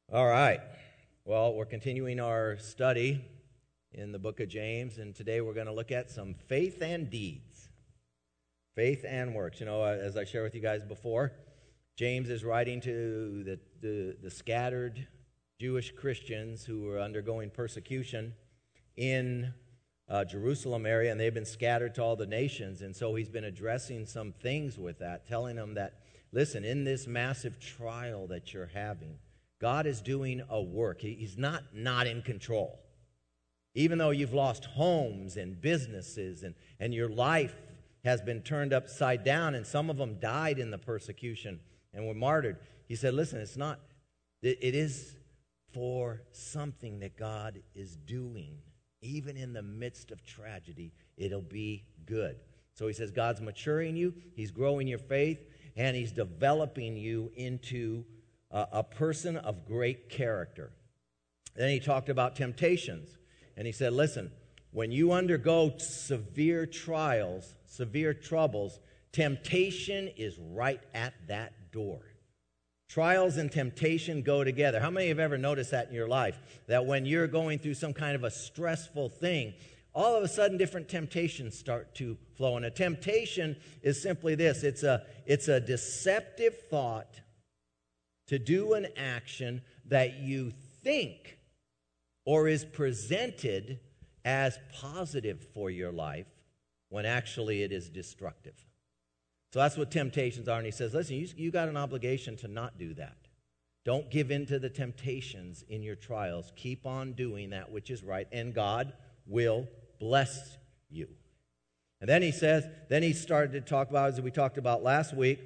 All right. Well, we're continuing our study in the book of James, and today we're going to look at some faith and deeds. Faith and works. You know, as I shared with you guys before, James is writing to the scattered Jewish Christians who were undergoing persecution in Jerusalem area, and they've been scattered to all the nations. And so he's been addressing some things with that, telling them that, listen, in this massive trial that you're having, God is doing a work. He's not in control. Even though you've lost homes and businesses and your life has been turned upside down, and some of them died in the persecution and were martyred, he said, listen, it is for something that God is doing. Even in the midst of tragedy, it'll be good. So he says God's maturing you, he's growing your faith, and he's developing you into a person of great character. Then he talked about temptations, and he said, listen, when you undergo severe trials, severe troubles, temptation is right at that door. Trials and temptation go together. How many have ever noticed that in your life? That when you're going through some kind of a stressful thing, all of a sudden different temptations start to flow. And a temptation is simply this. It's a deceptive thought to do an action that you think or is presented as positive for your life when actually it is destructive. So that's what temptations are. And he says, listen, you got an obligation to not do that. Don't give in to the temptations in your trials. Keep on doing that which is right, and God will bless you. And then he says, he started to talk about, as we talked about last week,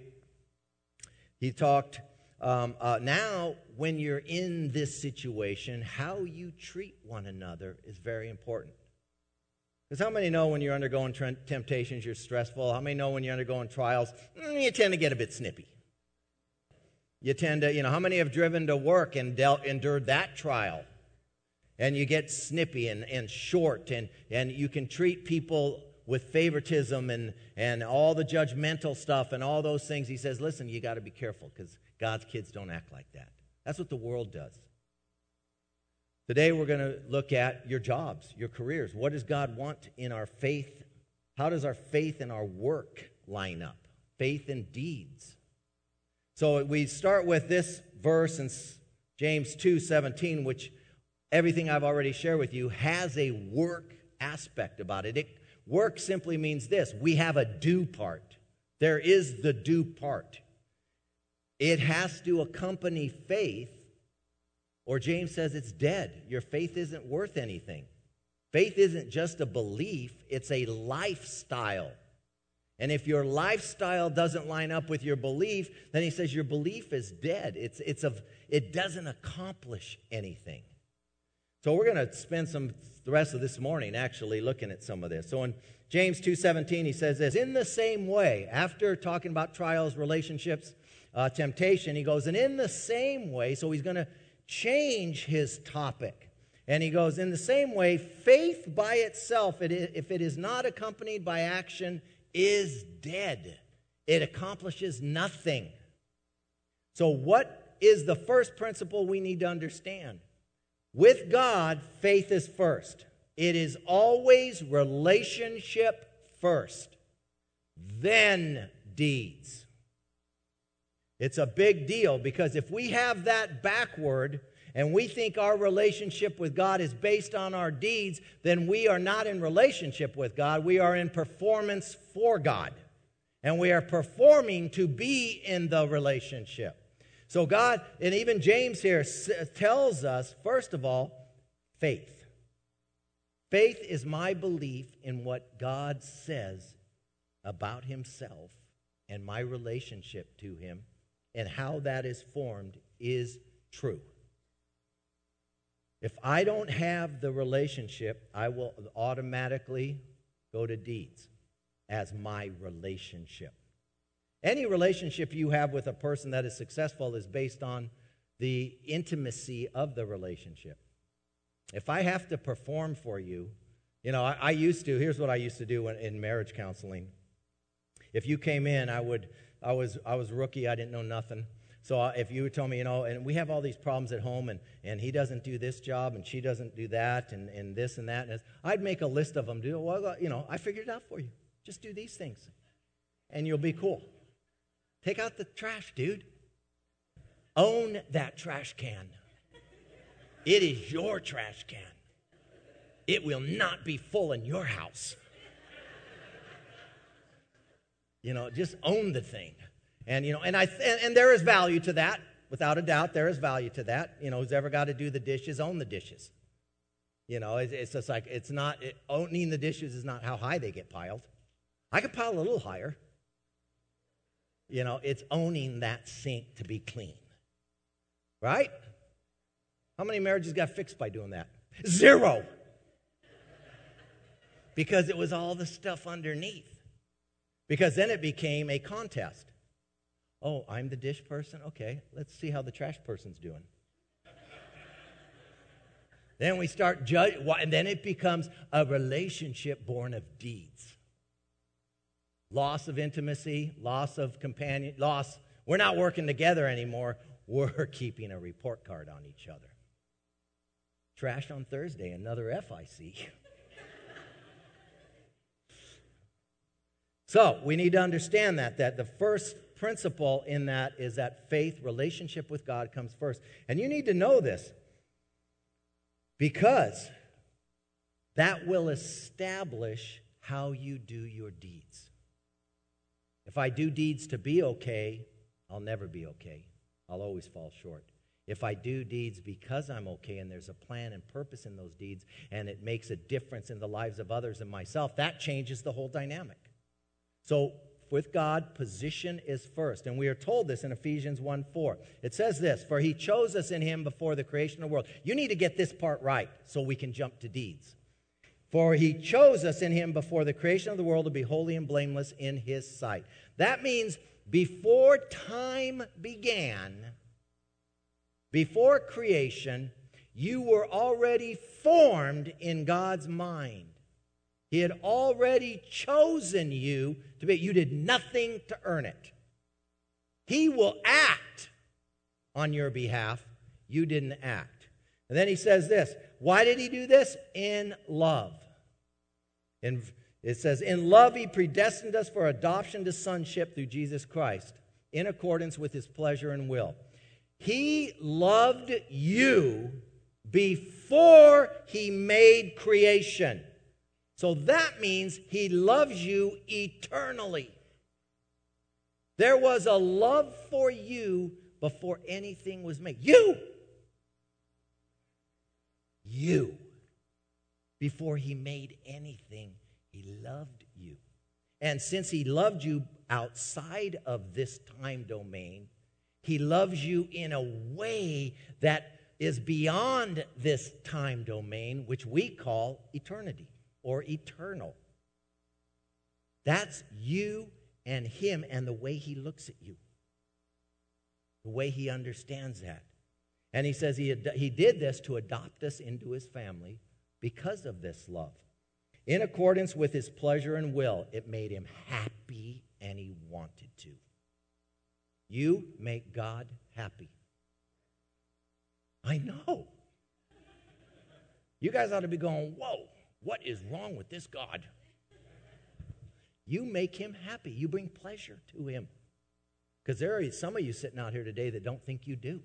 he talked, now when you're in this situation, how you treat one another is very important. Because how many know when you're undergoing temptations, you're stressful? How many know when you're undergoing trials, you tend to get a bit snippy? You tend to, how many have driven to work and endured that trial? And you get snippy and short, and you can treat people with favoritism and all the judgmental stuff and all those things. He says, listen, you got to be careful because God's kids don't act like that. That's what the world does. Today we're going to look at your jobs, your careers. What does God want in our faith? How does our faith and our work line up? Faith and deeds. So we start with this verse in James 2:17, which everything I've already shared with you has a work aspect about it. Work simply means this. We have a do part. There is the do part. It has to accompany faith, or James says it's dead. Your faith isn't worth anything. Faith isn't just a belief, it's a lifestyle. And if your lifestyle doesn't line up with your belief, then he says your belief is dead. It doesn't accomplish anything. So we're going to spend the rest of this morning actually looking at some of this. So in James 2:17, he says this, in the same way, after talking about trials, relationships, temptation, he goes, and in the same way, so he's going to change his topic. And he goes, in the same way, faith by itself, if it is not accompanied by action, is dead. It accomplishes nothing. So what is the first principle we need to understand? With God, faith is first. It is always relationship first, then deeds. It's a big deal because if we have that backward and we think our relationship with God is based on our deeds, then we are not in relationship with God. We are in performance for God. And we are performing to be in the relationship. So God, and even James here tells us, first of all, faith. Faith is my belief in what God says about himself and my relationship to him, and how that is formed is true. If I don't have the relationship, I will automatically go to deeds as my relationship. Any relationship you have with a person that is successful is based on the intimacy of the relationship. If I have to perform for you, here's what I used to do in marriage counseling. If you came in, I was rookie, I didn't know nothing. So if you told me, and we have all these problems at home, and he doesn't do this job, and she doesn't do that, and this and that, and I'd make a list of them. Well, I figured it out for you. Just do these things, and you'll be cool. Take out the trash, dude. Own that trash can. It is your trash can. It will not be full in your house. Just own the thing. And there is value to that. Without a doubt, there is value to that. Who's ever got to do the dishes, own the dishes. It's just like, owning the dishes is not how high they get piled. I could pile a little higher. It's owning that sink to be clean. Right? How many marriages got fixed by doing that? 0. Because it was all the stuff underneath. Because then it became a contest. Oh, I'm the dish person? Okay, let's see how the trash person's doing. Then we start judging, and then it becomes a relationship born of deeds. Loss of intimacy, loss of companion, we're not working together anymore. We're keeping a report card on each other. Trash on Thursday, another FIC. So we need to understand that the first principle in that is that faith, relationship with God, comes first. And you need to know this because that will establish how you do your deeds. If I do deeds to be okay, I'll never be okay. I'll always fall short. If I do deeds because I'm okay and there's a plan and purpose in those deeds and it makes a difference in the lives of others and myself, that changes the whole dynamic. So with God, position is first. And we are told this in Ephesians 1:4. It says this, for he chose us in him before the creation of the world. You need to get this part right so we can jump to deeds. For he chose us in him before the creation of the world to be holy and blameless in his sight. That means before time began, before creation, you were already formed in God's mind. He had already chosen you to be. You did nothing to earn it. He will act on your behalf. You didn't act. And then he says this. Why did he do this? In love. And it says, in love he predestined us for adoption to sonship through Jesus Christ, in accordance with his pleasure and will. He loved you before he made creation. So that means he loves you eternally. There was a love for you before anything was made. You. Before he made anything, he loved you. And since he loved you outside of this time domain, he loves you in a way that is beyond this time domain, which we call eternity. Or eternal. That's you and him and the way he looks at you. The way he understands that. And he says he did this to adopt us into his family because of this love. In accordance with his pleasure and will, it made him happy and he wanted to. You make God happy. I know. You guys ought to be going, whoa. What is wrong with this God? You make him happy. You bring pleasure to him. Because there are some of you sitting out here today that don't think you do.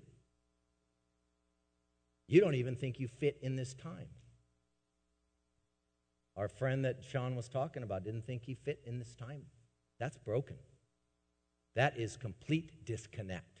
You don't even think you fit in this time. Our friend that Sean was talking about didn't think he fit in this time. That's broken. That is complete disconnect.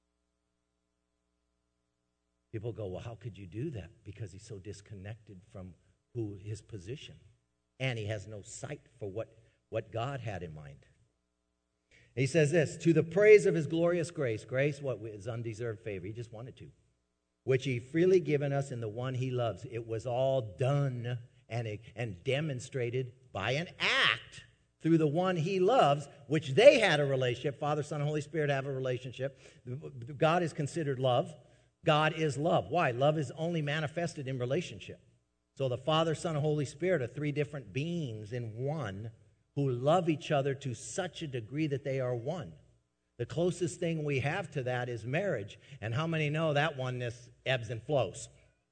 People go, well, how could you do that? Because he's so disconnected from his position. And he has no sight for what God had in mind. He says this, to the praise of his glorious grace. Grace, what is undeserved favor. He just wanted to. Which he freely given us in the one he loves. It was all done and demonstrated by an act through the one he loves, which they had a relationship. Father, Son, and Holy Spirit have a relationship. God is considered love. God is love. Why? Love is only manifested in relationship. So the Father, Son, and Holy Spirit are three different beings in one who love each other to such a degree that they are one. The closest thing we have to that is marriage. And how many know that oneness ebbs and flows?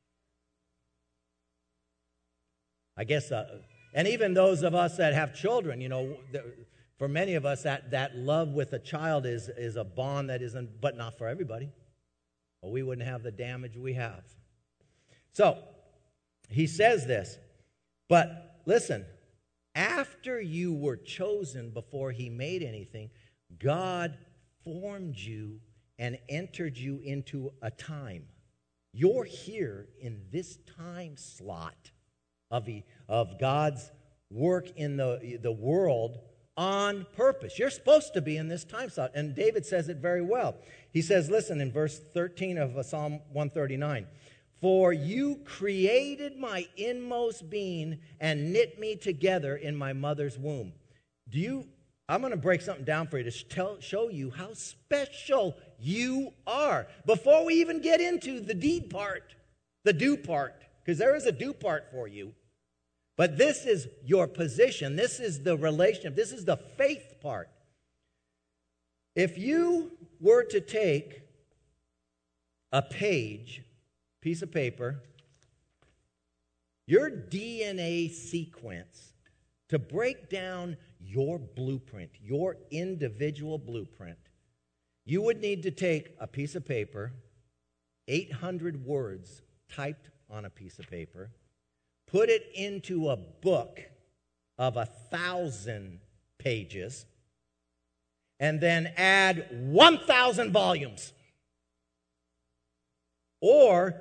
I guess, and even those of us that have children, for many of us, that love with a child is a bond that isn't, but not for everybody. Or we wouldn't have the damage we have. So, he says this, but listen, after you were chosen before he made anything, God formed you and entered you into a time. You're here in this time slot of God's work in the world on purpose. You're supposed to be in this time slot. And David says it very well. He says, listen, in verse 13 of Psalm 139, for you created my inmost being and knit me together in my mother's womb. I'm going to break something down for you to show you how special you are. Before we even get into the deed part, the do part, because there is a do part for you. But this is your position. This is the relationship. This is the faith part. If you were to take a piece of paper, your DNA sequence, to break down your blueprint, your individual blueprint, you would need to take a piece of paper, 800 words typed on a piece of paper, put it into a book of 1,000 pages, and then add 1,000 volumes, or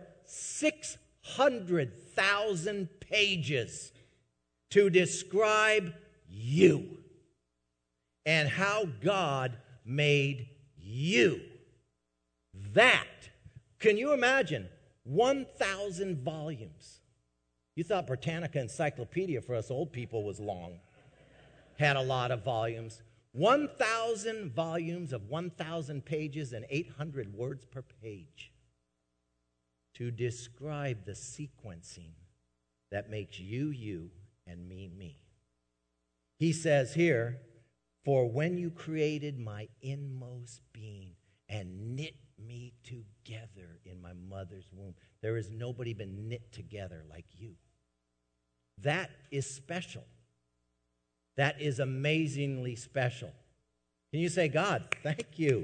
600,000 pages to describe you and how God made you. That, can you imagine? 1,000 volumes. You thought Britannica Encyclopedia for us old people was long. Had a lot of volumes. 1,000 volumes of 1,000 pages and 800 words per page to describe the sequencing that makes you, you, and me, me. He says here, for when you created my inmost being and knit me together in my mother's womb, there has nobody been knit together like you. That is special. That is amazingly special. Can you say, God, thank you?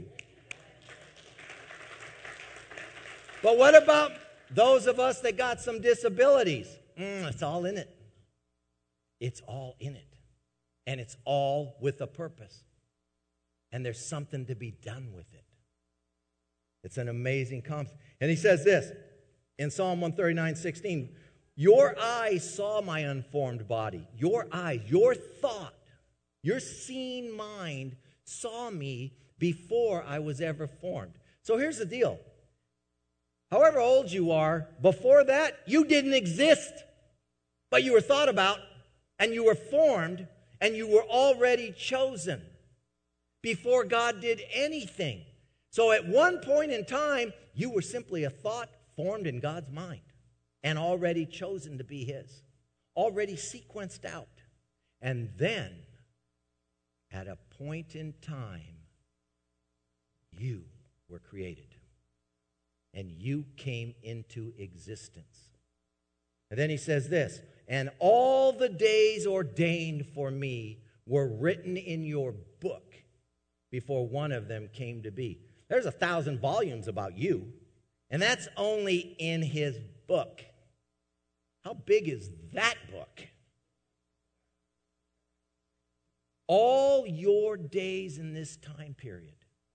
But what about those of us that got some disabilities? It's all in it. It's all in it. And it's all with a purpose. And there's something to be done with it. It's an amazing concept. And he says this in Psalm 139:16, your eyes saw my unformed body. Your eyes, your thought, your seeing mind saw me before I was ever formed. So here's the deal. However old you are, before that, you didn't exist. But you were thought about, and you were formed, and you were already chosen before God did anything. So at one point in time, you were simply a thought formed in God's mind and already chosen to be His, already sequenced out. And then, at a point in time, you were created and you came into existence. And then he says this, and all the days ordained for me were written in your book before one of them came to be. There's 1,000 volumes about you, and that's only in his book. How big is that book? All your days in this time period.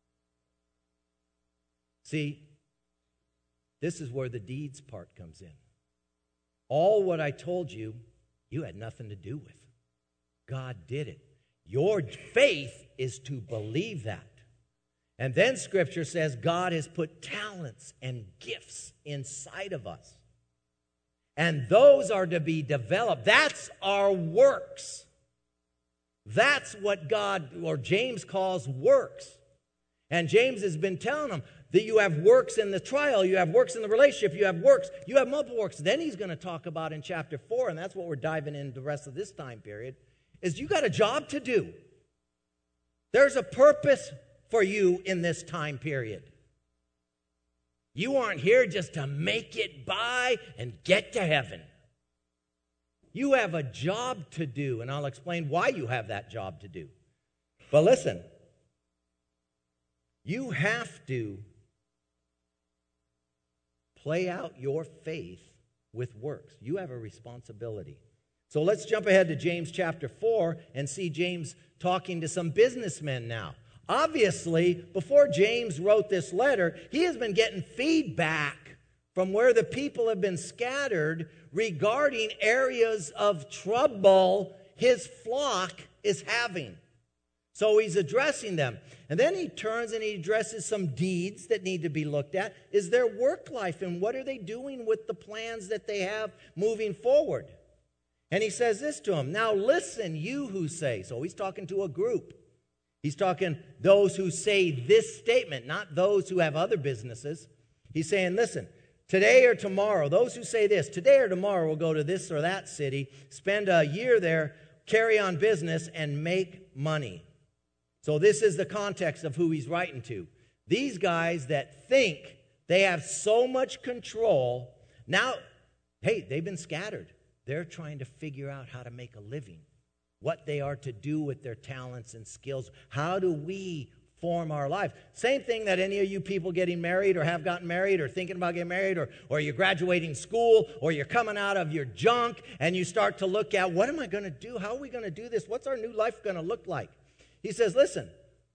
See, this is where the deeds part comes in. All what I told you, you had nothing to do with. God did it. Your faith is to believe that. And then Scripture says God has put talents and gifts inside of us. And those are to be developed. That's our works. That's what God, or James calls works. And James has been telling them that you have works in the trial, you have works in the relationship, you have works, you have multiple works. Then he's going to talk about in chapter 4, and that's what we're diving into the rest of this time period, is you got a job to do. There's a purpose for you in this time period. You aren't here just to make it by and get to heaven. You have a job to do, and I'll explain why you have that job to do. But listen, you have to play out your faith with works. You have a responsibility. So let's jump ahead to James chapter 4 and see James talking to some businessmen now. Obviously, before James wrote this letter, he has been getting feedback from where the people have been scattered regarding areas of trouble his flock is having. So he's addressing them. And then he turns and he addresses some deeds that need to be looked at. Is their work life, and what are they doing with the plans that they have moving forward? And he says this to them, now listen, you who say. So he's talking to a group. He's talking those who say this statement, not those who have other businesses. He's saying, listen, today or tomorrow, those who say this, today or tomorrow we'll go to this or that city, spend a year there, carry on business, and make money. So this is the context of who he's writing to. These guys that think they have so much control, now, hey, they've been scattered. They're trying to figure out how to make a living, what they are to do with their talents and skills. How do we form our life? Same thing that any of you people getting married or have gotten married or thinking about getting married or you're graduating school or you're coming out of your junk and you start to look at, what am I going to do? How are we going to do this? What's our new life going to look like? He says, listen,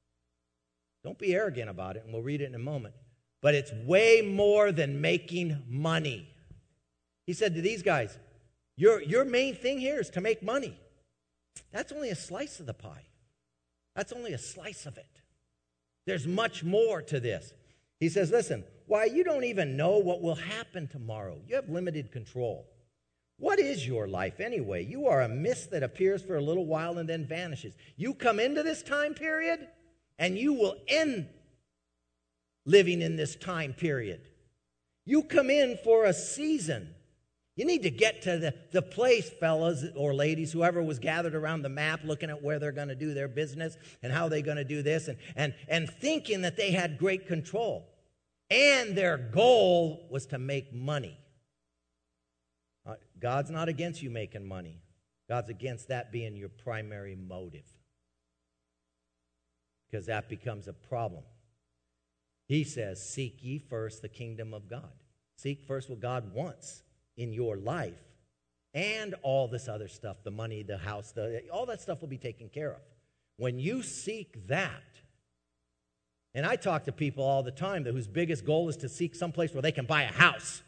don't be arrogant about it, and we'll read it in a moment, but it's way more than making money. He said to these guys, your main thing here is to make money. That's only a slice of the pie. That's only a slice of it. There's much more to this. He says, listen, why, you don't even know what will happen tomorrow. You have limited control. What is your life anyway? You are a mist that appears for a little while and then vanishes. You come into this time period, and you will end living in this time period. You come in for a season. You need to get to the place, fellas or ladies, whoever was gathered around the map looking at where they're going to do their business and how they're going to do this and thinking that they had great control. And their goal was to make money. God's not against you making money. God's against that being your primary motive, because that becomes a problem. He says, seek ye first the kingdom of God. Seek first what God wants in your life, and all this other stuff, the money, the house, all that stuff will be taken care of. When you seek that, and I talk to people all the time whose biggest goal is to seek someplace where they can buy a house,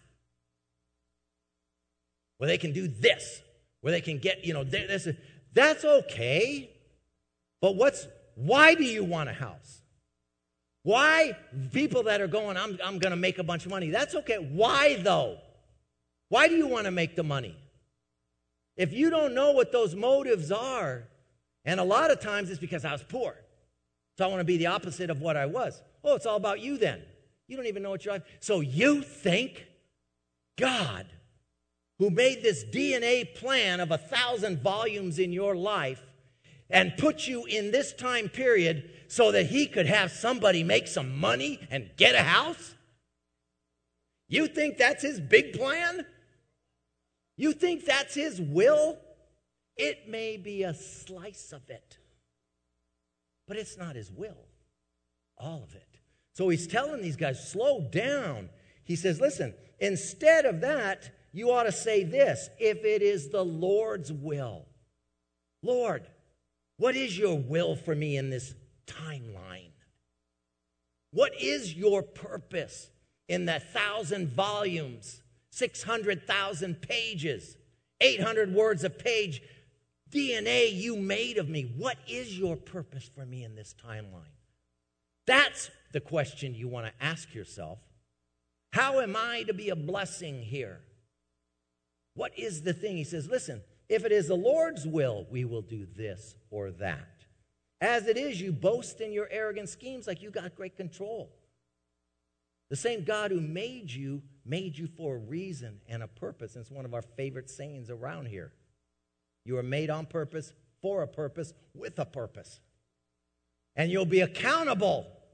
where they can do this, where they can get, this. That's okay, but why do you want a house? Why? People that are going, I'm going to make a bunch of money. That's okay. Why, though? Why do you want to make the money? If you don't know what those motives are, and a lot of times it's because I was poor, so I want to be the opposite of what I was. Oh, it's all about you then. You don't even know what you're like. So you think God, who made this DNA plan of 1,000 volumes in your life and put you in this time period so that he could have somebody make some money and get a house? You think that's his big plan? You think that's his will? It may be a slice of it, but it's not his will, all of it. So he's telling these guys, slow down. He says, listen, instead of that, you ought to say this, if it is the Lord's will. Lord, what is your will for me in this timeline? What is your purpose in the 1,000 volumes, 600,000 pages, 800 words a page, DNA you made of me? What is your purpose for me in this timeline? That's the question you want to ask yourself. How am I to be a blessing here? What is the thing? He says, listen, if it is the Lord's will, we will do this or that. As it is, you boast in your arrogant schemes like you got great control. The same God who made you for a reason and a purpose. And it's one of our favorite sayings around here. You are made on purpose, for a purpose, with a purpose. And you'll be accountable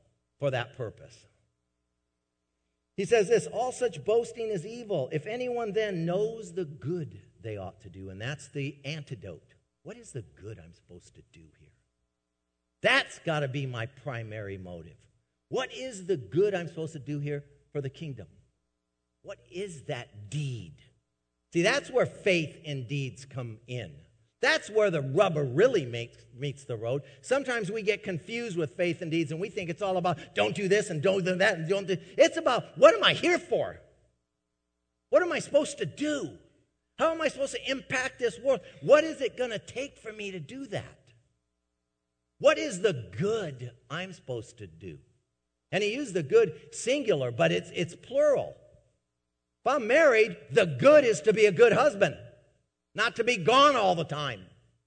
for that purpose. He says this, all such boasting is evil. If anyone then knows the good they ought to do, and that's the antidote. What is the good I'm supposed to do here? That's got to be my primary motive. What is the good I'm supposed to do here for the kingdom? What is that deed? See, that's where faith and deeds come in. That's where the rubber really meets the road. Sometimes we get confused with faith and deeds, and we think it's all about don't do this and don't do that and don't do. It's about what am I here for? What am I supposed to do? How am I supposed to impact this world? What is it going to take for me to do that? What is the good I'm supposed to do? And he used the good singular, but it's plural. If I'm married, the good is to be a good husband, not to be gone all the time.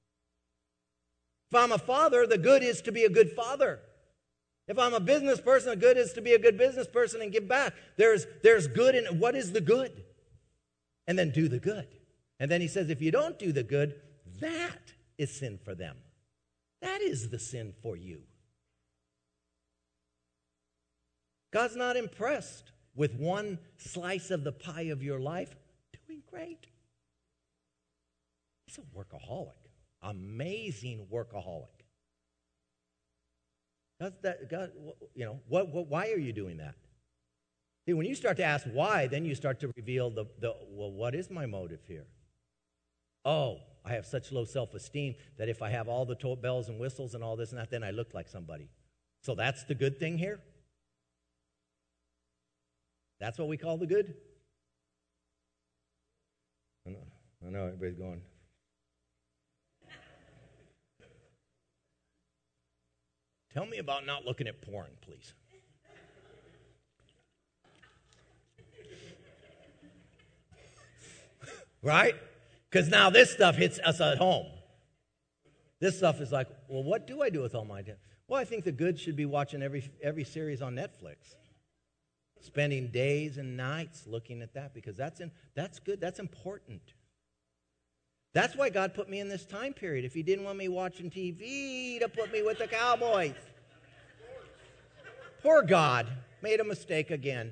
If I'm a father, the good is to be a good father. If I'm a business person, the good is to be a good business person and give back. There's good in what is the good? And then do the good. And then he says, if you don't do the good, that is sin for them. That is the sin for you. God's not impressed with one slice of the pie of your life. Doing great. He's a workaholic. Amazing workaholic. God, why are you doing that? See, when you start to ask why, then you start to reveal well, what is my motive here? Oh, I have such low self-esteem that if I have all the bells and whistles and all this and that, then I look like somebody. So that's the good thing here? That's what we call the good? I know everybody's going. Tell me about not looking at porn, please. Right? Because now this stuff hits us at home. This stuff is like, well, what do I do with all my time? Well, I think the good should be watching every series on Netflix. Spending days and nights looking at that because that's good. That's important. That's why God put me in this time period. If he didn't want me watching TV, he'd have put me with the Cowboys. Poor God. Made a mistake again.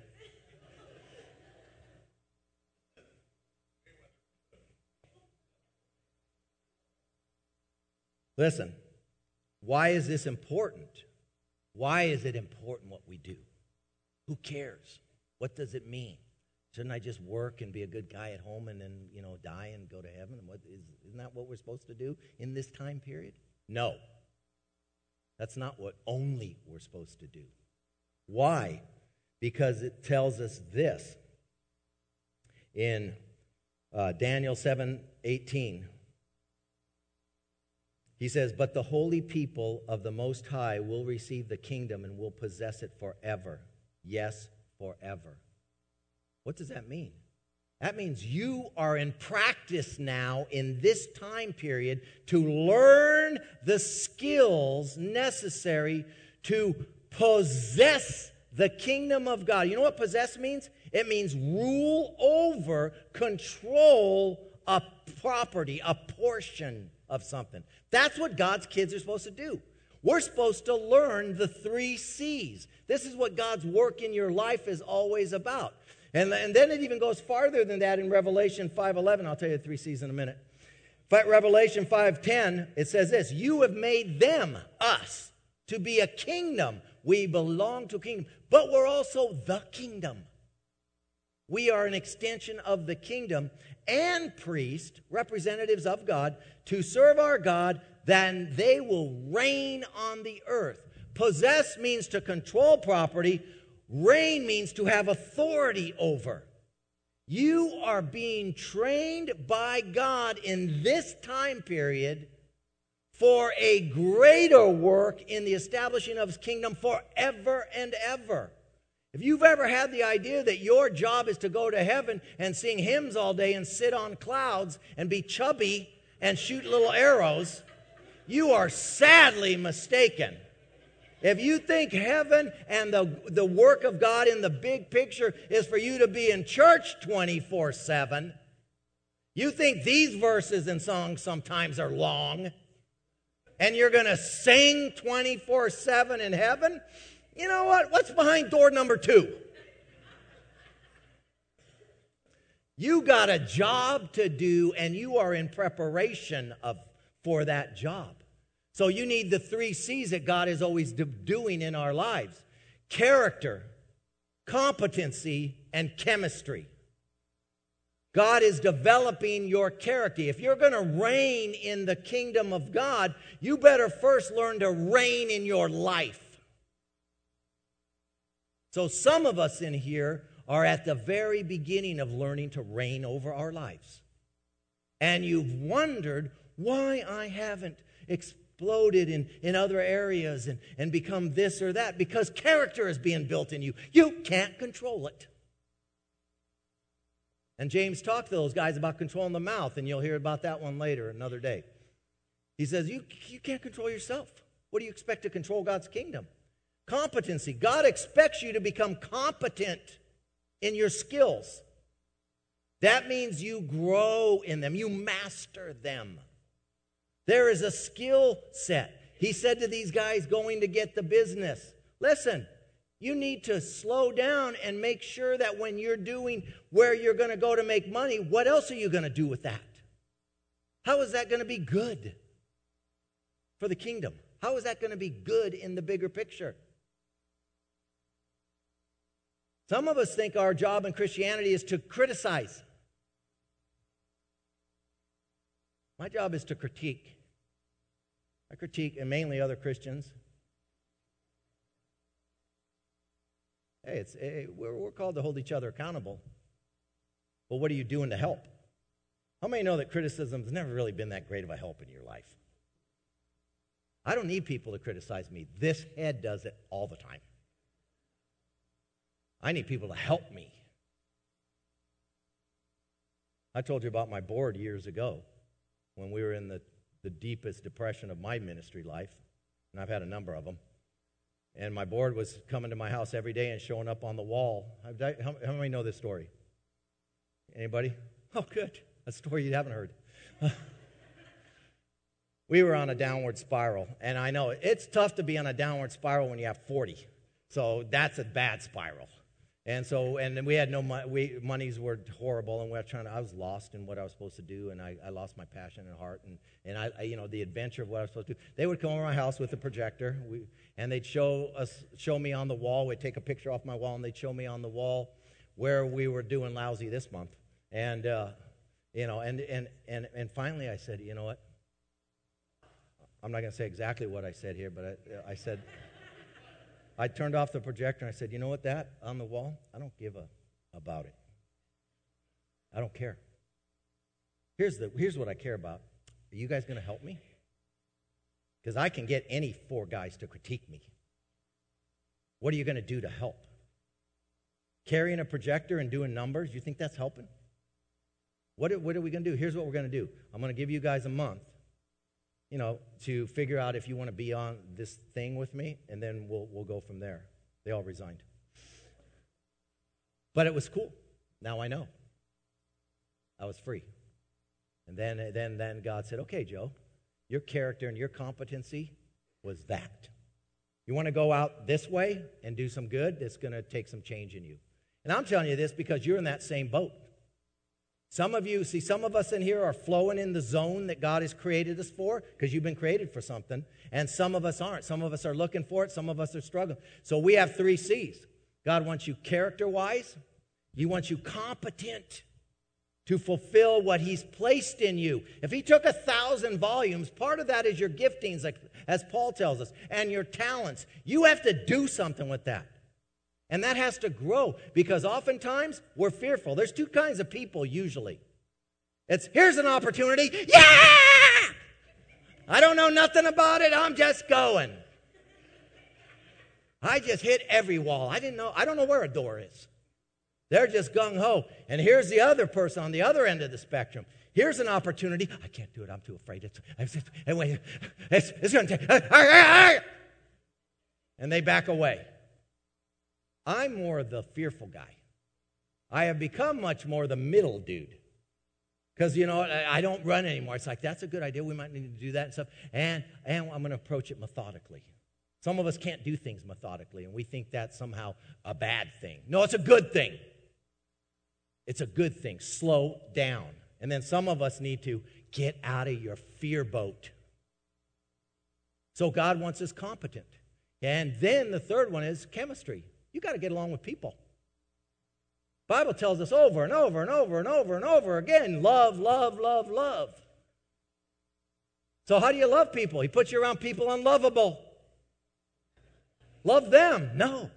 Listen, why is this important? Why is it important what we do? Who cares? What does it mean? Shouldn't I just work and be a good guy at home and then, die and go to heaven? Isn't that what we're supposed to do in this time period? No. That's not what only we're supposed to do. Why? Because it tells us this in Daniel 7:18. He says, but the holy people of the Most High will receive the kingdom and will possess it forever. Yes, forever. What does that mean? That means you are in practice now in this time period to learn the skills necessary to possess the kingdom of God. You know what possess means? It means rule over, control a property, a portion of something. That's what God's kids are supposed to do. We're supposed to learn the 3 C's. This is what God's work in your life is always about. And then it even goes farther than that in Revelation 5:11. I'll tell you the 3 C's in a minute. But Revelation 5:10, it says this, you have made them, us, to be a kingdom. We belong to a kingdom, but we're also the kingdom. We are an extension of the kingdom and priest, representatives of God, to serve our God, then they will reign on the earth. Possess means to control property. Reign means to have authority over. You are being trained by God in this time period for a greater work in the establishing of his kingdom forever and ever. If you've ever had the idea that your job is to go to heaven and sing hymns all day and sit on clouds and be chubby and shoot little arrows, you are sadly mistaken. If you think heaven and the work of God in the big picture is for you to be in church 24/7, you think these verses and songs sometimes are long, and you're going to sing 24/7 in heaven? You know what? What's behind door number 2? You got a job to do, and you are in preparation for that job. So you need the 3 C's that God is always doing in our lives: character, competency, and chemistry. God is developing your character. If you're going to reign in the kingdom of God, you better first learn to reign in your life. So some of us in here are at the very beginning of learning to reign over our lives. And you've wondered why I haven't exploded in other areas and become this or that. Because character is being built in you. You can't control it. And James talked to those guys about controlling the mouth, and you'll hear about that one later, another day. He says, you can't control yourself. What do you expect to control God's kingdom? Competency. God expects you to become competent in your skills. That means you grow in them. You master them. There is a skill set. He said to these guys going to get the business, listen, you need to slow down and make sure that when you're doing where you're going to go to make money, what else are you going to do with that? How is that going to be good for the kingdom? How is that going to be good in the bigger picture? Some of us think our job in Christianity is to criticize. My job is to critique. I critique, and mainly other Christians. Hey, we're called to hold each other accountable. But what are you doing to help? How many know that criticism has never really been that great of a help in your life? I don't need people to criticize me. This head does it all the time. I need people to help me. I told you about my board years ago when we were in the deepest depression of my ministry life, and I've had a number of them. And my board was coming to my house every day and showing up on the wall. How many know this story? Anybody? Oh, good. A story you haven't heard. We were on a downward spiral, and I know it's tough to be on a downward spiral when you have 40. So that's a bad spiral. And then we had no money. Monies were horrible, and I was lost in what I was supposed to do, and I lost my passion and heart, and I the adventure of what I was supposed to do. They would come over my house with a projector, and they'd show me on the wall. We'd take a picture off my wall, and they'd show me on the wall where we were doing lousy this month. And and finally I said, you know what? I'm not going to say exactly what I said here, but I said. I turned off the projector and I said, you know what, that on the wall, I don't give about it. I don't care. Here's what I care about. Are you guys going to help me? Because I can get any 4 guys to critique me. What are you going to do to help? Carrying a projector and doing numbers, you think that's helping? What are we going to do? Here's what we're going to do. I'm going to give you guys a month, to figure out if you want to be on this thing with me, and then we'll go from there. They all resigned. But it was cool. Now I know. I was free. And then God said, okay, Joe, your character and your competency was that. You want to go out this way and do some good? It's going to take some change in you. And I'm telling you this because you're in that same boat. Some of us in here are flowing in the zone that God has created us for because you've been created for something, and some of us aren't. Some of us are looking for it. Some of us are struggling. So we have 3 C's. God wants you character-wise. He wants you competent to fulfill what He's placed in you. If He took 1,000 volumes, part of that is your giftings, like as Paul tells us, and your talents. You have to do something with that. And that has to grow because oftentimes we're fearful. There's 2 kinds of people usually. It's, here's an opportunity. Yeah! I don't know nothing about it. I'm just going. I just hit every wall. I don't know where a door is. They're just gung-ho. And here's the other person on the other end of the spectrum. Here's an opportunity. I can't do it. I'm too afraid. It's going to take... And they back away. I'm more the fearful guy. I have become much more the middle dude. Because, I don't run anymore. It's like, that's a good idea. We might need to do that and stuff. And I'm going to approach it methodically. Some of us can't do things methodically, and we think that's somehow a bad thing. No, it's a good thing. It's a good thing. Slow down. And then some of us need to get out of your fear boat. So God wants us competent. And then the third one is chemistry. You got to get along with people. The Bible tells us over and over and over and over and over again, love, love, love, love. So how do you love people? He puts you around people unlovable. Love them. No.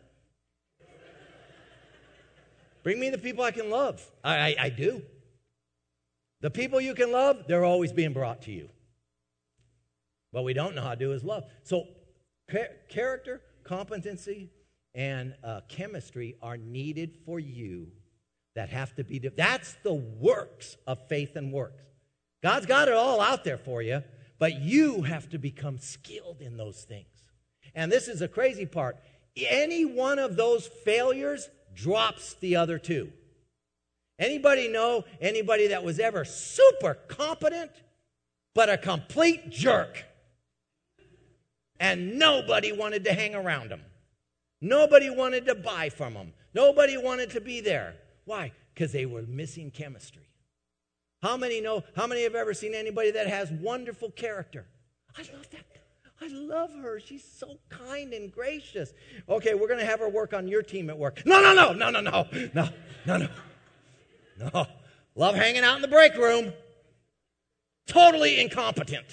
Bring me the people I can love. I do. The people you can love, they're always being brought to you. What we don't know how to do is love. So character, competency, and chemistry are needed for you that have to be. That's the works of faith and works. God's got it all out there for you, but you have to become skilled in those things. And this is the crazy part. Any one of those failures drops the other two. Anybody know anybody that was ever super competent but a complete jerk? And nobody wanted to hang around him. Nobody wanted to buy from him. Nobody wanted to be there. Why? Because they were missing chemistry. How many have ever seen anybody that has wonderful character? I love that. I love her. She's so kind and gracious. Okay, we're going to have her work on your team at work. No. Love hanging out in the break room. Totally incompetent.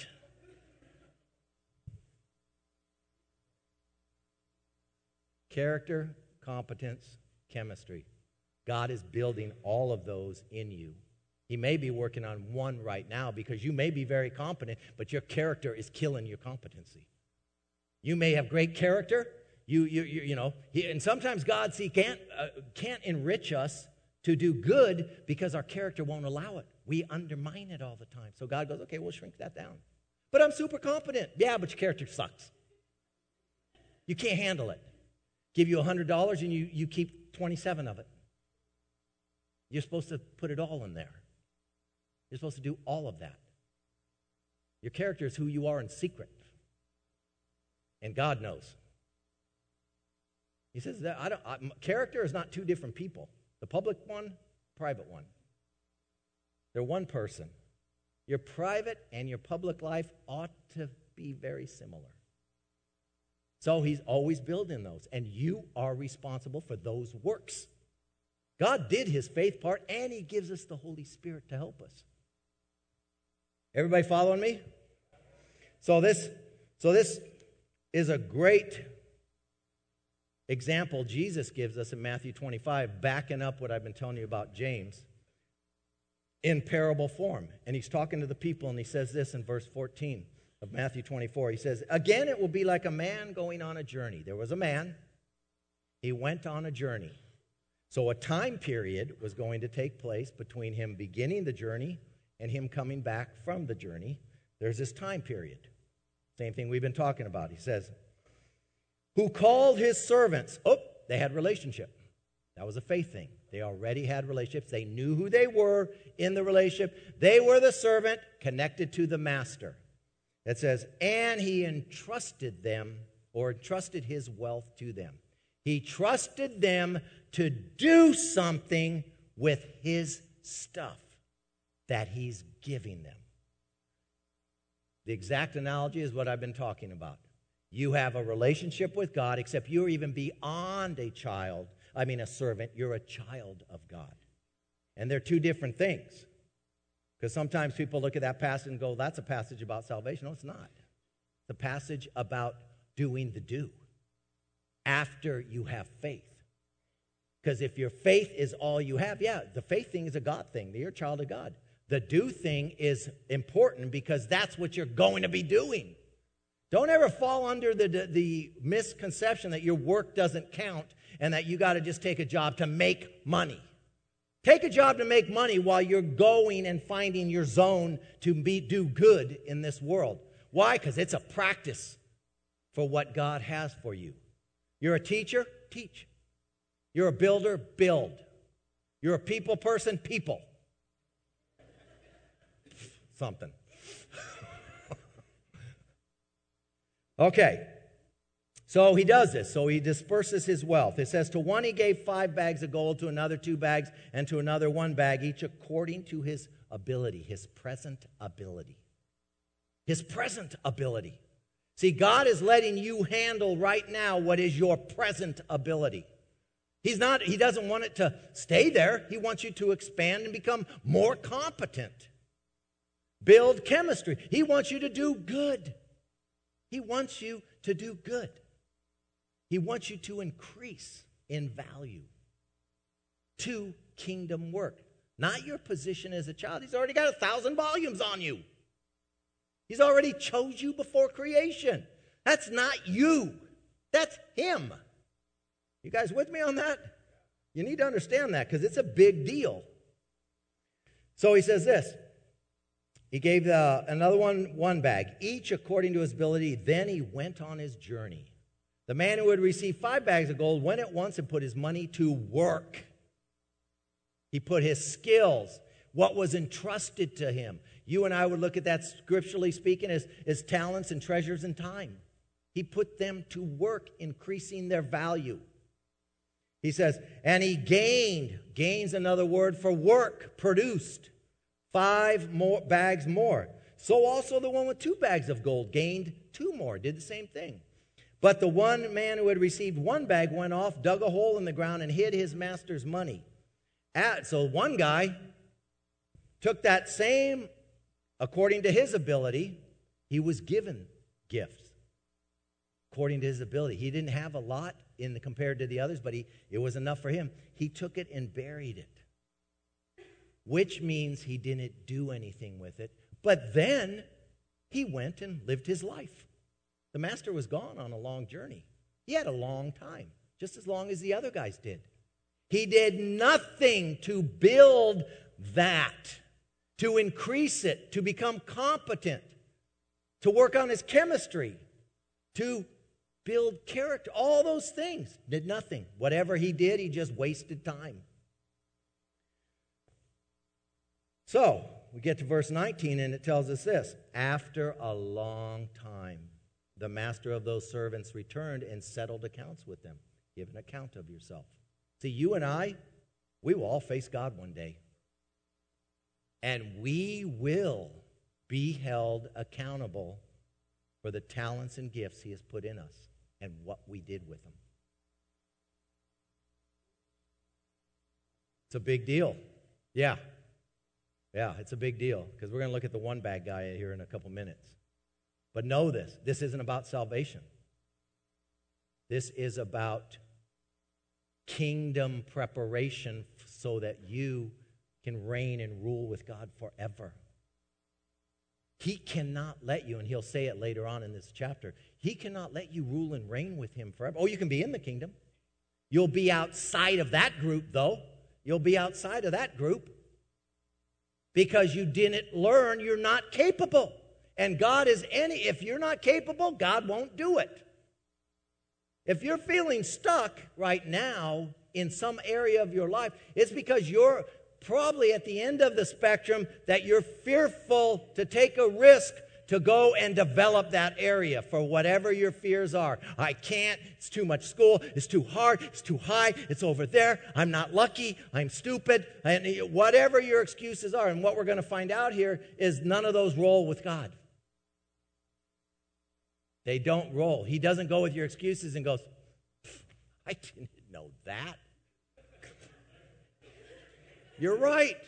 Character, competence, chemistry. God is building all of those in you. He may be working on one right now because you may be very competent, but your character is killing your competency. You may have great character, and sometimes God can't enrich us to do good because our character won't allow it. We undermine it all the time. So God goes, okay, we'll shrink that down. But I'm super competent. Yeah, but your character sucks. You can't handle it. Give you $100 and you keep 27 of it. You're supposed to put it all in there. You're supposed to do all of that. Your character is who you are in secret. And God knows. He says that character is not two different people. The public one, private one. They're one person. Your private and your public life ought to be very similar. So he's always building those. And you are responsible for those works. God did his faith part, and he gives us the Holy Spirit to help us. Everybody following me? So this is a great example Jesus gives us in Matthew 25, backing up what I've been telling you about James in parable form. And he's talking to the people, and he says this in verse 14 of Matthew 24. He says, again, it will be like a man going on a journey. There was a man. He went on a journey. So a time period was going to take place between him beginning the journey and him coming back from the journey. There's this time period. Same thing we've been talking about. He says, who called his servants. Oh, they had relationship. That was a faith thing. They already had relationships. They knew who they were in the relationship. They were the servant connected to the master. It says, and he entrusted them, or entrusted his wealth to them. He trusted them to do something with his stuff that he's giving them. The exact analogy is what I've been talking about. You have a relationship with God, except you're even beyond a servant. You're a child of God. And they're two different things. Because sometimes people look at that passage and go, that's a passage about salvation. No, it's not. It's a passage about doing the do after you have faith. Because if your faith is all you have, the faith thing is a God thing. You're a child of God. The do thing is important because that's what you're going to be doing. Don't ever fall under the misconception that your work doesn't count and that you got to just take a job to make money. Take a job to make money while you're going and finding your zone to do good in this world. Why? Because it's a practice for what God has for you. You're a teacher? Teach. You're a builder? Build. You're a people person? People. Something. Okay. So he does this. So he disperses his wealth. It says, to one he gave 5 bags of gold, to another 2 bags, and to another 1 bag, each according to his ability, his present ability. His present ability. See, God is letting you handle right now what is your present ability. He doesn't want it to stay there. He wants you to expand and become more competent. Build chemistry. He wants you to do good. He wants you to do good. He wants you to increase in value to kingdom work. Not your position as a child. He's already got 1,000 volumes on you. He's already chose you before creation. That's not you. That's him. You guys with me on that? You need to understand that because it's a big deal. So he says this. He gave another one bag, each according to his ability. Then he went on his journey. The man who had received 5 bags of gold went at once and put his money to work. He put his skills, what was entrusted to him. You and I would look at that scripturally speaking as talents and treasures and time. He put them to work, increasing their value. He says, and he gains another word for work, produced 5 more bags more. So also the one with 2 bags of gold gained 2 more, did the same thing. But the one man who had received 1 bag went off, dug a hole in the ground, and hid his master's money. So one guy took that same, according to his ability, he was given gifts. According to his ability. He didn't have a lot compared to the others, but it was enough for him. He took it and buried it, which means he didn't do anything with it. But then he went and lived his life. The master was gone on a long journey. He had a long time, just as long as the other guys did. He did nothing to build that, to increase it, to become competent, to work on his chemistry, to build character. All those things. Did nothing. Whatever he did, he just wasted time. So, we get to verse 19 and it tells us this. After a long time, the master of those servants returned and settled accounts with them. Give an account of yourself. See, you and I, we will all face God one day. And we will be held accountable for the talents and gifts he has put in us and what we did with them. It's a big deal. Yeah, it's a big deal because we're going to look at the 1 bag guy here in a couple minutes. But know this isn't about salvation. This is about kingdom preparation so that you can reign and rule with God forever. He cannot let you, and he'll say it later on in this chapter, he cannot let you rule and reign with him forever. Oh, you can be in the kingdom. You'll be outside of that group, though. You'll be outside of that group because you didn't learn you're not capable. And God is if you're not capable, God won't do it. If you're feeling stuck right now in some area of your life, it's because you're probably at the end of the spectrum that you're fearful to take a risk to go and develop that area for whatever your fears are. I can't. It's too much school. It's too hard. It's too high. It's over there. I'm not lucky. I'm stupid. And whatever your excuses are. And what we're going to find out here is none of those roll with God. They don't roll. He doesn't go with your excuses and goes, I didn't know that. You're right.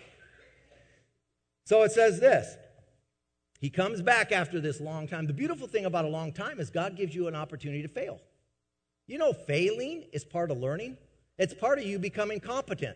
So it says this. He comes back after this long time. The beautiful thing about a long time is God gives you an opportunity to fail. You know, failing is part of learning. It's part of you becoming competent.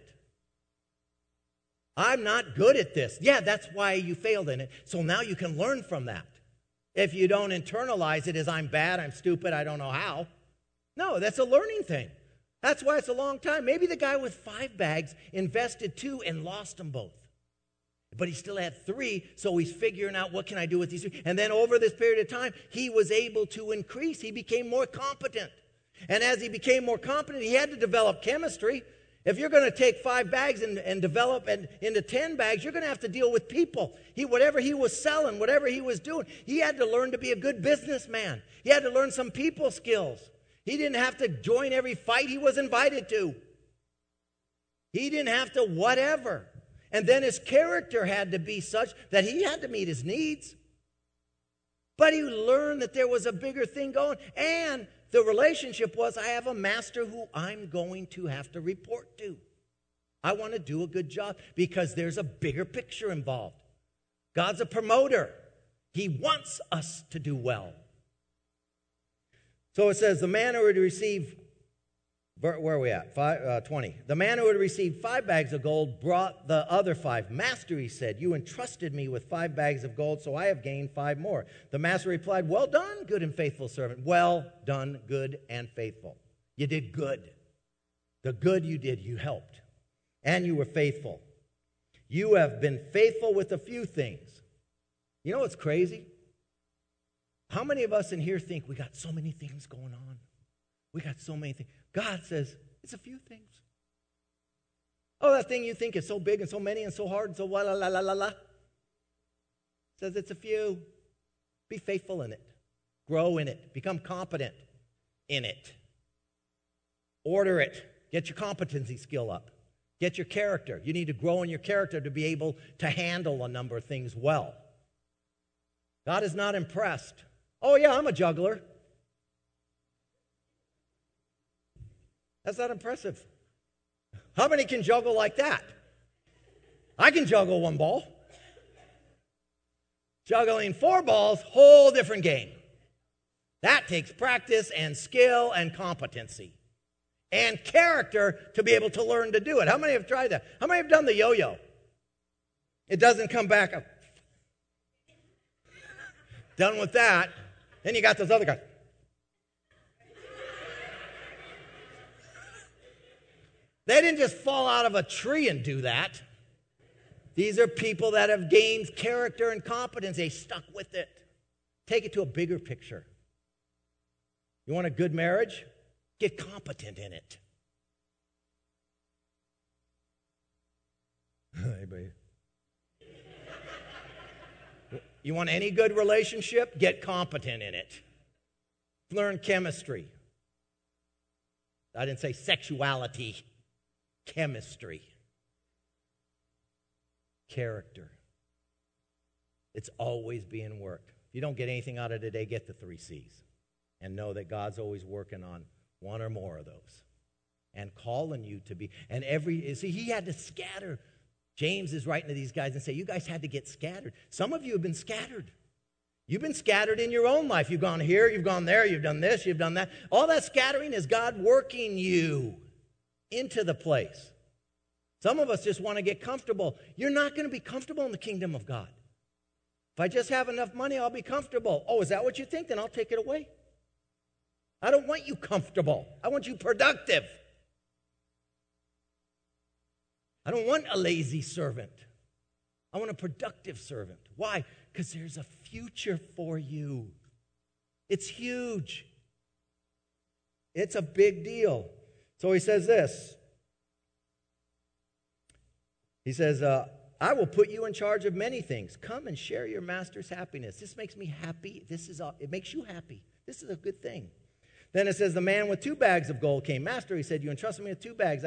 I'm not good at this. Yeah, that's why you failed in it. So now you can learn from that. If you don't internalize it as I'm bad, I'm stupid, I don't know how. No, that's a learning thing. That's why it's a long time. Maybe the guy with 5 bags invested 2 and lost them both. But he still had 3, so he's figuring out what can I do with these 3. And then over this period of time, he was able to increase. He became more competent. And as he became more competent, he had to develop chemistry. If you're going to take 5 bags and develop into 10 bags, you're going to have to deal with people. Whatever he was selling, whatever he was doing, he had to learn to be a good businessman. He had to learn some people skills. He didn't have to join every fight he was invited to. He didn't have to whatever. And then his character had to be such that he had to meet his needs. But he learned that there was a bigger thing going. And the relationship was, I have a master who I'm going to have to report to. I want to do a good job because there's a bigger picture involved. God's a promoter. He wants us to do well. So it says, the man who would receive, where are we at? 20. The man who had received 5 bags of gold brought the other 5. Master, he said, you entrusted me with 5 bags of gold, so I have gained 5 more. The master replied, well done, good and faithful servant. Well done, good and faithful. You did good. The good you did, you helped. And you were faithful. You have been faithful with a few things. You know what's crazy? How many of us in here think we got so many things going on? We got so many things. God says, it's a few things. Oh, that thing you think is so big and so many and so hard and so la la la la la. Says it's a few. Be faithful in it. Grow in it. Become competent in it. Order it. Get your competency skill up. Get your character. You need to grow in your character to be able to handle a number of things well. God is not impressed. Oh, yeah, I'm a juggler. That's not impressive. How many can juggle like that? I can juggle 1 ball. Juggling 4 balls, whole different game. That takes practice and skill and competency and character to be able to learn to do it. How many have tried that? How many have done the yo-yo? It doesn't come back up. Done with that. Then you got those other guys. They didn't just fall out of a tree and do that. These are people that have gained character and competence. They stuck with it. Take it to a bigger picture. You want a good marriage? Get competent in it. Anybody? You want any good relationship? Get competent in it. Learn chemistry. I didn't say sexuality. Chemistry. Character. It's always being worked. If you don't get anything out of today, get the 3 C's. And know that God's always working on 1 or more of those. And calling you to be. And he had to scatter. James is writing to these guys and say, you guys had to get scattered. Some of you have been scattered. You've been scattered in your own life. You've gone here, you've gone there, you've done this, you've done that. All that scattering is God working you into the place. Some of us just want to get comfortable. You're not going to be comfortable in the kingdom of God. If I just have enough money, I'll be comfortable. Oh, is that what you think? Then I'll take it away. I don't want you comfortable. I want you productive. I don't want a lazy servant. I want a productive servant. Why? Because there's a future for you. It's huge. It's a big deal. So he says this. He says, I will put you in charge of many things. Come and share your master's happiness. This makes me happy. It makes you happy. This is a good thing. Then it says, the man with 2 bags of gold came. Master, he said, you entrusted me with 2 bags.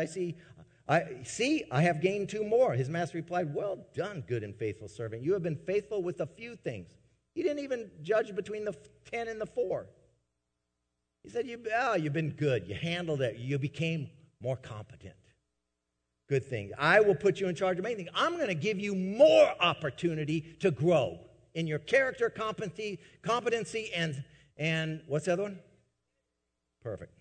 I have gained 2 more. His master replied, well done, good and faithful servant. You have been faithful with a few things. He didn't even judge between the 10 and the 4. He said, you've been good. You handled it. You became more competent. Good thing. I will put you in charge of many things. I'm going to give you more opportunity to grow in your character, competency, and what's the other one? Perfect.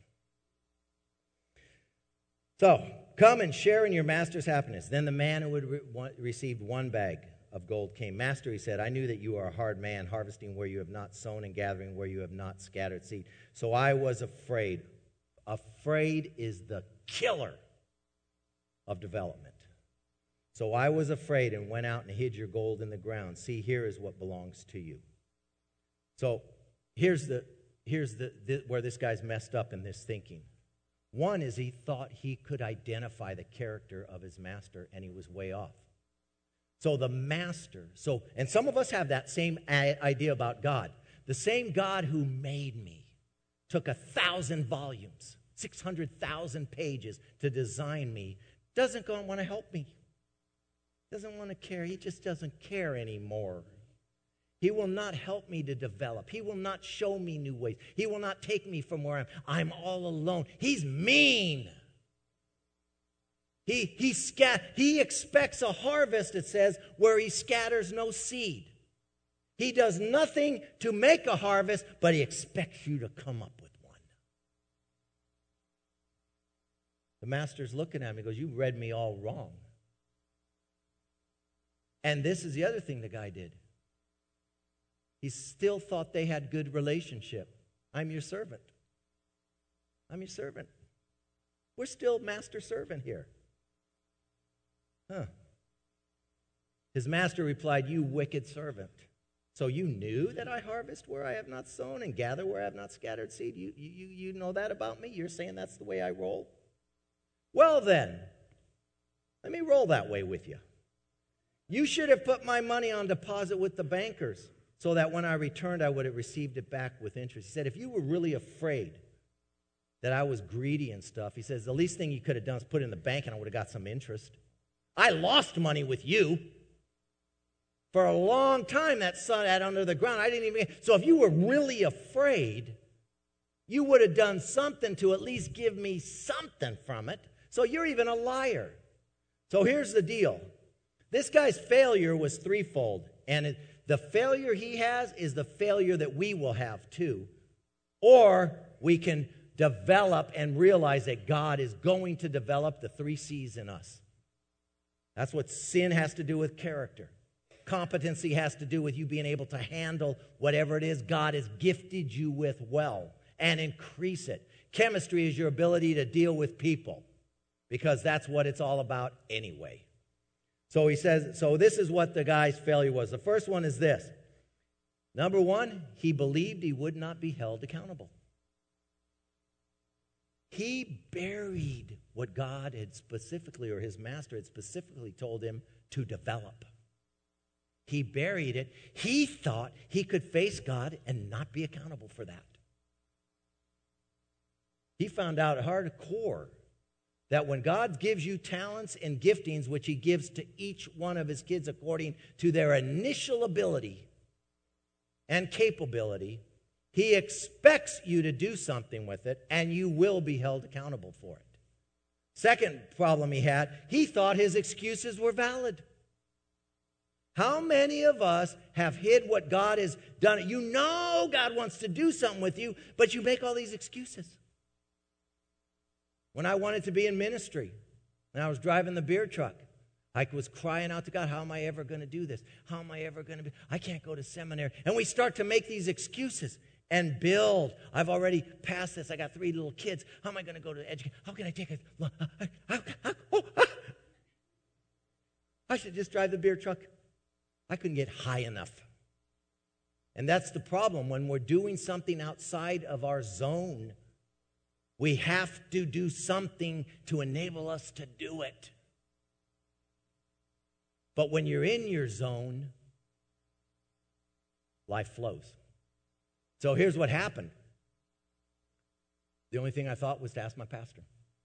So, come and share in your master's happiness. Then the man who had received 1 bag of gold came. Master, he said, I knew that you are a hard man, harvesting where you have not sown and gathering where you have not scattered seed. So I was afraid. Afraid is the killer of development. So I was afraid and went out and hid your gold in the ground. See, here is what belongs to you. So here's where this guy's messed up in this thinking. One is he thought he could identify the character of his master, and he was way off. So the master, and some of us have that same idea about God. The same God who made me took 1,000 volumes, 600,000 pages to design me, doesn't go and want to help me. Doesn't want to care. He just doesn't care anymore. He will not help me to develop. He will not show me new ways. He will not take me from where I'm all alone. He's mean. He expects a harvest, it says, where he scatters no seed. He does nothing to make a harvest, but he expects you to come up with one. The master's looking at me and goes, you read me all wrong. And this is the other thing the guy did. He still thought they had good relationship. I'm your servant. I'm your servant. We're still master-servant here. His master replied, you wicked servant. So you knew that I harvest where I have not sown and gather where I have not scattered seed? You know that about me? You're saying that's the way I roll? Well then, let me roll that way with you. You should have put my money on deposit with the bankers so that when I returned, I would have received it back with interest. He said, if you were really afraid that I was greedy and stuff, he says, the least thing you could have done is put it in the bank and I would have got some interest. I lost money with you. For a long time, that sun had under the ground. I didn't even. So if you were really afraid, you would have done something to at least give me something from it. So you're even a liar. So here's the deal. This guy's failure was threefold. And the failure he has is the failure that we will have too. Or we can develop and realize that God is going to develop the 3 C's in us. That's what sin has to do with character. Competency has to do with you being able to handle whatever it is God has gifted you with well and increase it. Chemistry is your ability to deal with people because that's what it's all about anyway. So he says, so this is what the guy's failure was. The first one is this. Number one, he believed he would not be held accountable. He buried what God had specifically, or his master had specifically told him to develop. He buried it. He thought he could face God and not be accountable for that. He found out hardcore that when God gives you talents and giftings, which he gives to each one of his kids according to their initial ability and capability, he expects you to do something with it, and you will be held accountable for it. Second problem he had, he thought his excuses were valid. How many of us have hid what God has done? You know God wants to do something with you, but you make all these excuses. When I wanted to be in ministry, and I was driving the beer truck, I was crying out to God, how am I ever going to do this? How am I ever going to be? I can't go to seminary. And we start to make these excuses and build. I've already passed this. I got 3 little kids. How am I going to go to education? How can I take it? I should just drive the beer truck. I couldn't get high enough. And that's the problem. When we're doing something outside of our zone, we have to do something to enable us to do it. But when you're in your zone, life flows. So here's what happened. The only thing I thought was to ask my pastor.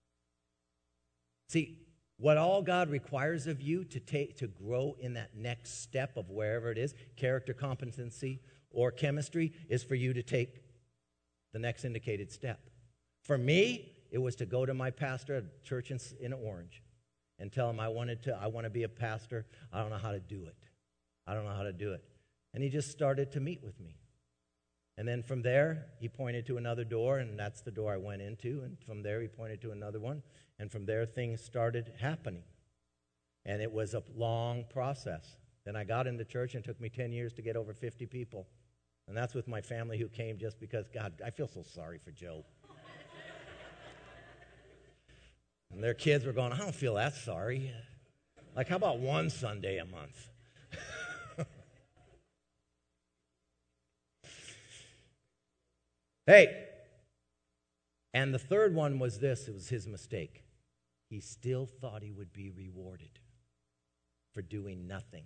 See, what all God requires of you to grow in that next step of wherever it is, character, competency, or chemistry, is for you to take the next indicated step. For me, it was to go to my pastor at a church in Orange and tell him I want to be a pastor. I don't know how to do it. I don't know how to do it. And he just started to meet with me. And then from there, he pointed to another door, and that's the door I went into. And from there, he pointed to another one. And from there, things started happening. And it was a long process. Then I got into church, and it took me 10 years to get over 50 people. And that's with my family who came just because, God, I feel so sorry for Joe. And their kids were going, I don't feel that sorry. Like, how about one Sunday a month? Hey, And the third one was this. It was his mistake. He still thought he would be rewarded for doing nothing.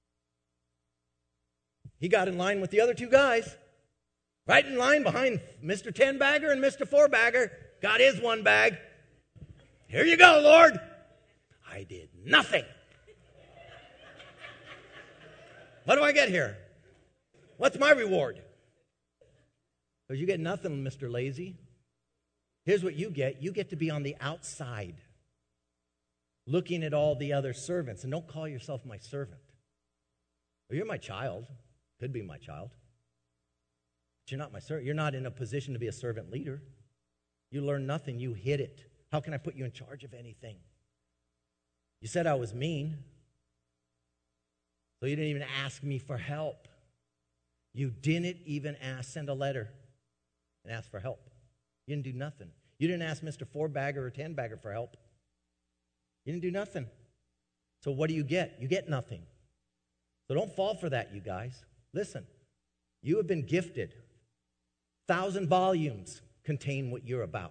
He got in line with the other two guys. Right in line behind Mr. 10-bagger and Mr. 4-bagger. Got his one bag. Here you go, Lord. I did nothing. What do I get here? What's my reward? Because you get nothing, Mr. Lazy. Here's what you get. You get to be on the outside, looking at all the other servants. And don't call yourself my servant. Well, you're my child. Could be my child. But you're not my servant. You're not in a position to be a servant leader. You learn nothing. You hid it. How can I put you in charge of anything? You said I was mean. So you didn't even ask me for help. You didn't even send a letter and ask for help. You didn't do nothing. You didn't ask Mr. 4-bagger or 10-bagger for help. You didn't do nothing. So what do you get? You get nothing. So don't fall for that, you guys. Listen, you have been gifted. 1,000 volumes contain what you're about.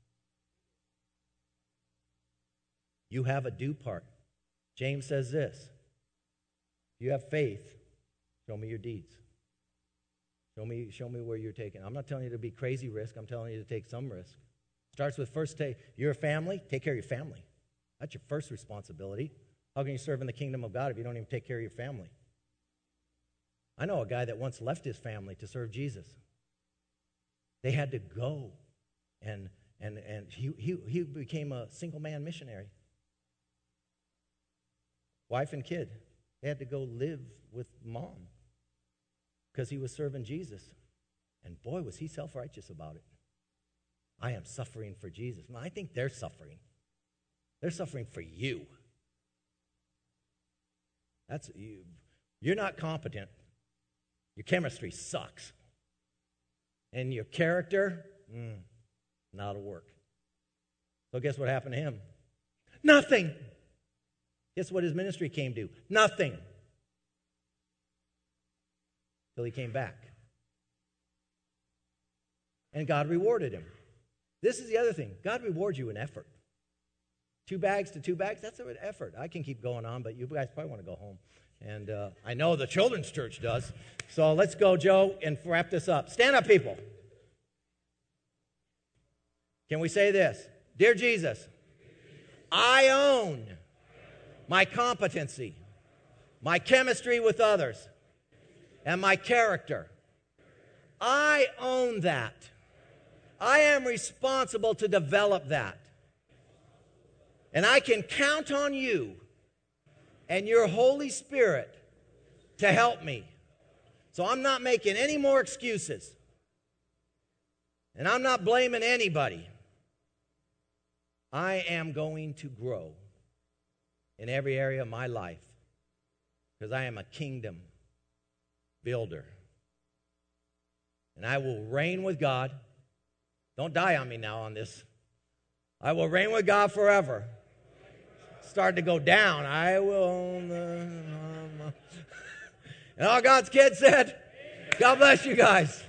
You have a due part. James says this. If you have faith, show me your deeds. Show me where you're taking. I'm not telling you to be crazy risk. I'm telling you to take some risk. Starts with first, you're a family, take care of your family. That's your first responsibility. How can you serve in the kingdom of God if you don't even take care of your family? I know a guy that once left his family to serve Jesus. They had to go, and he became a single man missionary. Wife and kid. They had to go live with mom because he was serving Jesus. And boy, was he self-righteous about it. I am suffering for Jesus. Well, I think they're suffering. They're suffering for you. That's you. You're not competent. Your chemistry sucks. And your character, not to work. So guess what happened to him? Nothing. Guess what his ministry came to? Nothing. Till he came back. And God rewarded him. This is the other thing. God rewards you in effort. 2 bags to 2 bags, that's an effort. I can keep going on, but you guys probably want to go home. And I know the children's church does. So let's go, Joe, and wrap this up. Stand up, people. Can we say this? Dear Jesus, I own my competency, my chemistry with others, and my character. I own that. I am responsible to develop that. And I can count on you and your Holy Spirit to help me. So I'm not making any more excuses. And I'm not blaming anybody. I am going to grow in every area of my life because I am a kingdom builder. And I will reign with God. Don't die on me now on this. I will reign with God forever. Start to go down. I will. And all God's kids said, God bless you guys.